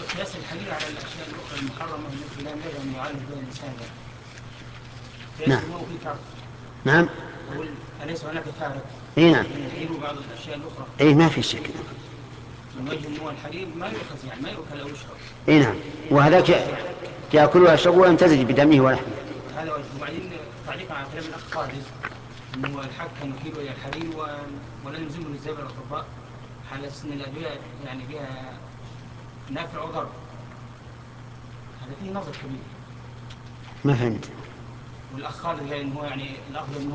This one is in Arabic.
قياس الحليل على الاشياء الاخرى المحرمه التي لا ينبغي ان يعالج بها الانسان قياس نعم. الماء في فرق. نعم. اقول اليس هناك فارق اي نعم. بين الحليب وبعض الاشياء الاخرى؟ اي ما في شك. من وجه انه الحليب ما يؤخذ يعني ما يؤكل او يشرب. اي نعم. وهذاك ياكل ويشرب ويمتزج بدمه ولحمه. هذا وجه. وبعدين تعليقا على كلام الاخ خالد انه الحق كان يحيل الى الحليب ولا يلزمه الذهاب الى الاطباء على اساس ان الادويه يعني بها نافع وضر. هذا فيه نظر كبير. ما فهمت. والاخ خالد قال انه يعني الافضل انه